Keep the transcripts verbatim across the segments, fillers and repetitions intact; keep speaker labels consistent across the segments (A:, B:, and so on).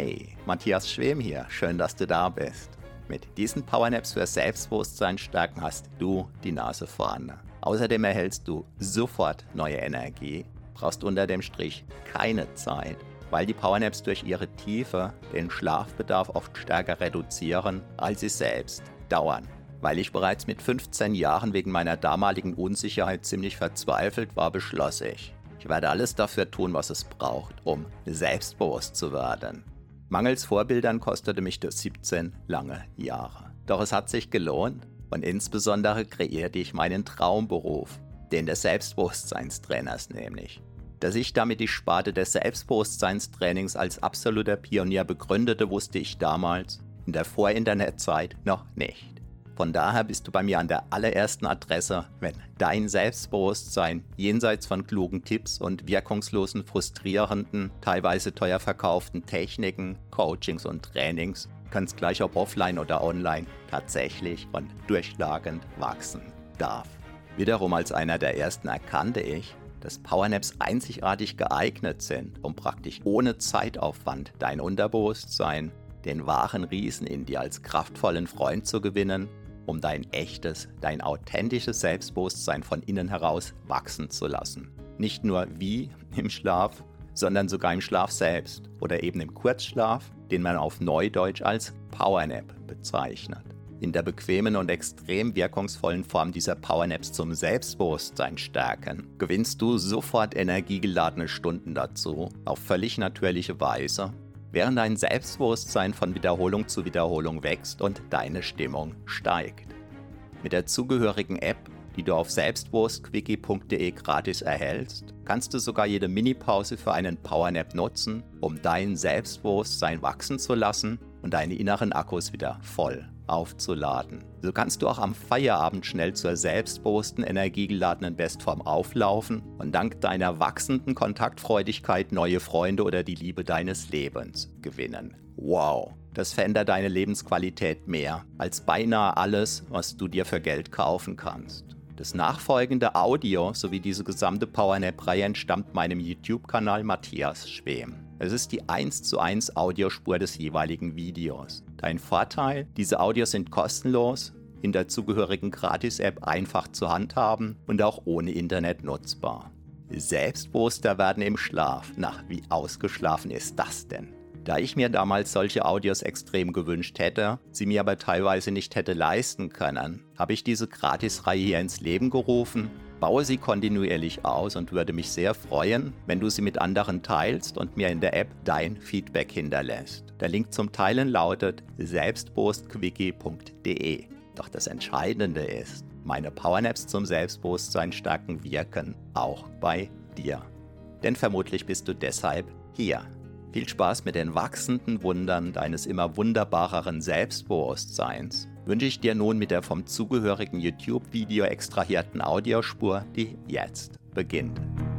A: Hey, Matthias Schwem hier, schön, dass du da bist. Mit diesen Powernaps für Selbstbewusstsein stärken hast du die Nase vorne. Außerdem erhältst du sofort neue Energie, brauchst unter dem Strich keine Zeit, weil die Powernaps durch ihre Tiefe den Schlafbedarf oft stärker reduzieren, als sie selbst dauern. Weil ich bereits mit fünfzehn Jahren wegen meiner damaligen Unsicherheit ziemlich verzweifelt war, beschloss ich, ich werde alles dafür tun, was es braucht, um selbstbewusst zu werden. Mangels Vorbildern kostete mich das siebzehn lange Jahre. Doch es hat sich gelohnt und insbesondere kreierte ich meinen Traumberuf, den des Selbstbewusstseinstrainers nämlich. Dass ich damit die Sparte des Selbstbewusstseinstrainings als absoluter Pionier begründete, wusste ich damals in der Vor-Internet-Zeit noch nicht. Von daher bist du bei mir an der allerersten Adresse, wenn dein Selbstbewusstsein jenseits von klugen Tipps und wirkungslosen, frustrierenden, teilweise teuer verkauften Techniken, Coachings und Trainings, ganz gleich ob offline oder online, tatsächlich und durchschlagend wachsen darf. Wiederum als einer der ersten erkannte ich, dass Powernaps einzigartig geeignet sind, um praktisch ohne Zeitaufwand dein Unterbewusstsein, den wahren Riesen in dir als kraftvollen Freund zu gewinnen, um dein echtes, dein authentisches Selbstbewusstsein von innen heraus wachsen zu lassen. Nicht nur wie im Schlaf, sondern sogar im Schlaf selbst oder eben im Kurzschlaf, den man auf Neudeutsch als Powernap bezeichnet. In der bequemen und extrem wirkungsvollen Form dieser Powernaps zum Selbstbewusstsein stärken, gewinnst du sofort energiegeladene Stunden dazu, auf völlig natürliche Weise, während dein Selbstbewusstsein von Wiederholung zu Wiederholung wächst und deine Stimmung steigt. Mit der zugehörigen App, die du auf selbstbewusstquickie punkt de gratis erhältst, kannst du sogar jede Minipause für einen Powernap nutzen, um dein Selbstbewusstsein wachsen zu lassen und deine inneren Akkus wieder voll aufzuladen. So kannst du auch am Feierabend schnell zur selbstbewussten, energiegeladenen Bestform auflaufen und dank deiner wachsenden Kontaktfreudigkeit neue Freunde oder die Liebe deines Lebens gewinnen. Wow, das verändert deine Lebensqualität mehr als beinahe alles, was du dir für Geld kaufen kannst. Das nachfolgende Audio sowie diese gesamte Powernap-Reihe entstammt meinem YouTube-Kanal Matthias Schwem. Es ist die eins zu eins Audiospur des jeweiligen Videos. Dein Vorteil, diese Audios sind kostenlos, in der zugehörigen Gratis-App einfach zu handhaben und auch ohne Internet nutzbar. Selbstbewusster werden im Schlaf. Na, wie ausgeschlafen ist das denn? Da ich mir damals solche Audios extrem gewünscht hätte, sie mir aber teilweise nicht hätte leisten können, habe ich diese Gratisreihe hier ins Leben gerufen, baue sie kontinuierlich aus und würde mich sehr freuen, wenn du sie mit anderen teilst und mir in der App dein Feedback hinterlässt. Der Link zum Teilen lautet selbstbewusstquickie punkt de. Doch das Entscheidende ist, meine Powernaps zum Selbstbewusstsein stärken wirken auch bei dir. Denn vermutlich bist du deshalb hier. Viel Spaß mit den wachsenden Wundern deines immer wunderbareren Selbstbewusstseins wünsche ich dir nun mit der vom zugehörigen YouTube-Video extrahierten Audiospur, die jetzt beginnt.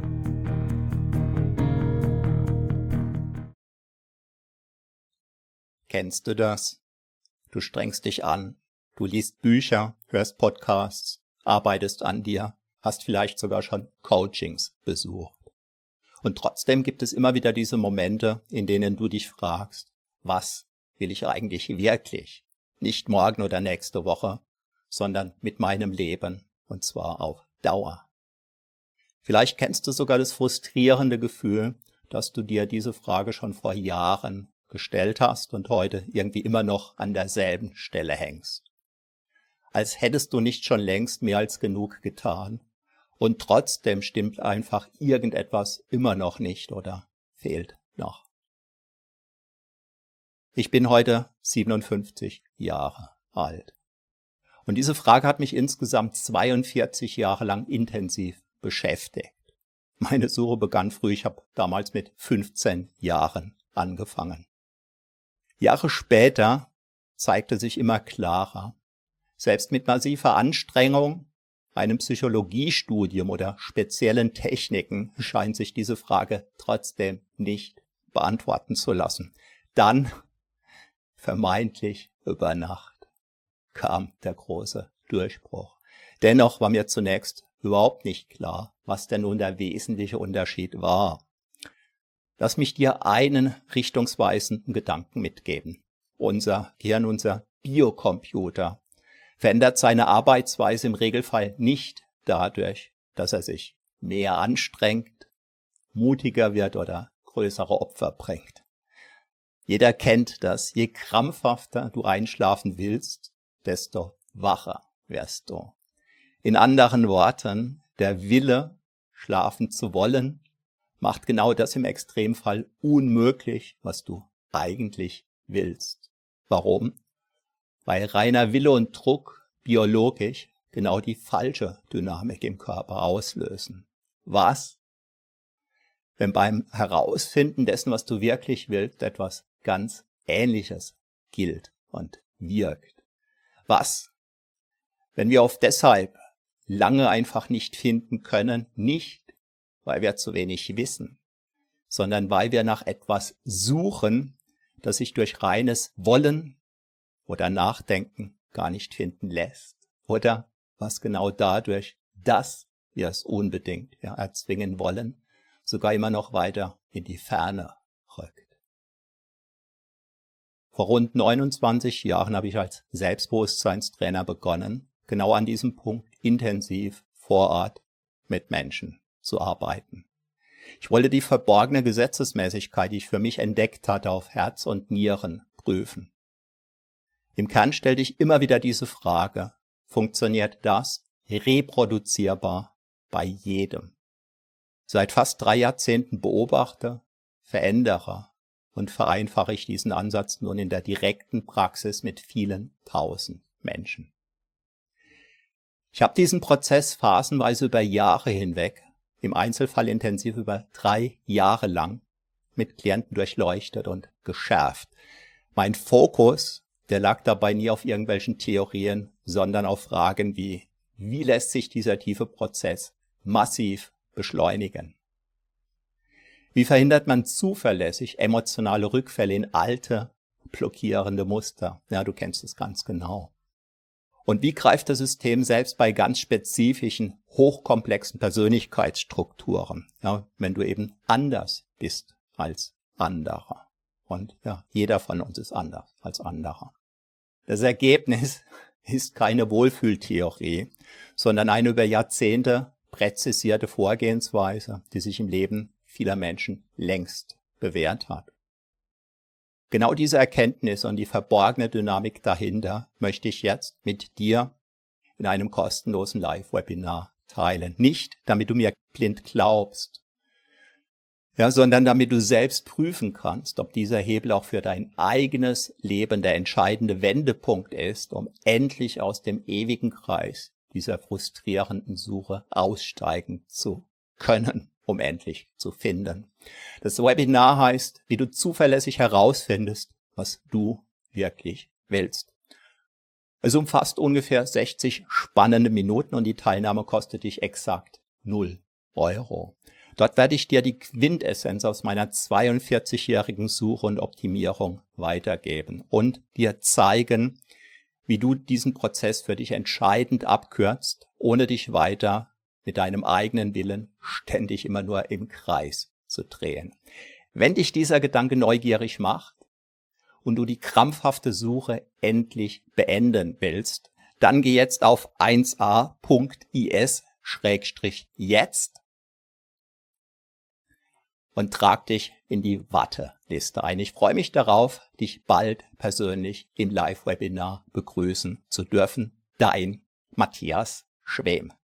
A: Kennst du das? Du strengst dich an, du liest Bücher, hörst Podcasts, arbeitest an dir, hast vielleicht sogar schon Coachings besucht. Und trotzdem gibt es immer wieder diese Momente, in denen du dich fragst, was will ich eigentlich wirklich? Nicht morgen oder nächste Woche, sondern mit meinem Leben, und zwar auf Dauer. Vielleicht kennst du sogar das frustrierende Gefühl, dass du dir diese Frage schon vor Jahren gestellt hast und heute irgendwie immer noch an derselben Stelle hängst. Als hättest du nicht schon längst mehr als genug getan. Und trotzdem stimmt einfach irgendetwas immer noch nicht oder fehlt noch. Ich bin heute siebenundfünfzig Jahre alt. Und diese Frage hat mich insgesamt zweiundvierzig Jahre lang intensiv beschäftigt. Meine Suche begann früh, ich habe damals mit fünfzehn Jahren angefangen. Jahre später zeigte sich immer klarer, selbst mit massiver Anstrengung, einem Psychologiestudium oder speziellen Techniken scheint sich diese Frage trotzdem nicht beantworten zu lassen. Dann, vermeintlich über Nacht, kam der große Durchbruch. Dennoch war mir zunächst überhaupt nicht klar, was denn nun der wesentliche Unterschied war. Lass mich dir einen richtungsweisenden Gedanken mitgeben. Unser Gehirn, unser Biocomputer, verändert seine Arbeitsweise im Regelfall nicht dadurch, dass er sich mehr anstrengt, mutiger wird oder größere Opfer bringt. Jeder kennt das. Je krampfhafter du einschlafen willst, desto wacher wirst du. In anderen Worten, der Wille, schlafen zu wollen, macht genau das im Extremfall unmöglich, was du eigentlich willst. Warum? Weil reiner Wille und Druck biologisch genau die falsche Dynamik im Körper auslösen. Was, wenn beim Herausfinden dessen, was du wirklich willst, etwas ganz Ähnliches gilt und wirkt? Was, wenn wir oft deshalb lange einfach nicht finden können, nicht weil wir zu wenig wissen, sondern weil wir nach etwas suchen, das sich durch reines Wollen oder Nachdenken gar nicht finden lässt. Oder was genau dadurch, dass wir es unbedingt ja, erzwingen wollen, sogar immer noch weiter in die Ferne rückt. Vor rund neunundzwanzig Jahren habe ich als Selbstbewusstseinstrainer begonnen, genau an diesem Punkt intensiv vor Ort mit Menschen zu arbeiten. Ich wollte die verborgene Gesetzesmäßigkeit, die ich für mich entdeckt hatte, auf Herz und Nieren prüfen. Im Kern stellte ich immer wieder diese Frage: Funktioniert das reproduzierbar bei jedem? Seit fast drei Jahrzehnten beobachte, verändere und vereinfache ich diesen Ansatz nun in der direkten Praxis mit vielen tausend Menschen. Ich habe diesen Prozess phasenweise über Jahre hinweg, im Einzelfall intensiv über drei Jahre lang, mit Klienten durchleuchtet und geschärft. Mein Fokus, der lag dabei nie auf irgendwelchen Theorien, sondern auf Fragen wie: Wie lässt sich dieser tiefe Prozess massiv beschleunigen? Wie verhindert man zuverlässig emotionale Rückfälle in alte, blockierende Muster? Ja, du kennst es ganz genau. Und wie greift das System selbst bei ganz spezifischen, hochkomplexen Persönlichkeitsstrukturen, ja, wenn du eben anders bist als anderer? Und ja, jeder von uns ist anders als anderer. Das Ergebnis ist keine Wohlfühltheorie, sondern eine über Jahrzehnte präzisierte Vorgehensweise, die sich im Leben vieler Menschen längst bewährt hat. Genau diese Erkenntnis und die verborgene Dynamik dahinter möchte ich jetzt mit dir in einem kostenlosen Live-Webinar teilen. Nicht, damit du mir blind glaubst, ja, sondern damit du selbst prüfen kannst, ob dieser Hebel auch für dein eigenes Leben der entscheidende Wendepunkt ist, um endlich aus dem ewigen Kreis dieser frustrierenden Suche aussteigen zu können, um endlich zu finden. Das Webinar heißt, wie du zuverlässig herausfindest, was du wirklich willst. Es umfasst ungefähr sechzig spannende Minuten und die Teilnahme kostet dich exakt null Euro. Dort werde ich dir die Quintessenz aus meiner zweiundvierzigjährigen Suche und Optimierung weitergeben und dir zeigen, wie du diesen Prozess für dich entscheidend abkürzt, ohne dich weiter mit deinem eigenen Willen ständig immer nur im Kreis zu drehen. Wenn dich dieser Gedanke neugierig macht und du die krampfhafte Suche endlich beenden willst, dann geh jetzt auf eins a punkt is Schrägstrich jetzt und trag dich in die Warteliste ein. Ich freue mich darauf, dich bald persönlich im Live-Webinar begrüßen zu dürfen. Dein Matthias Schwem.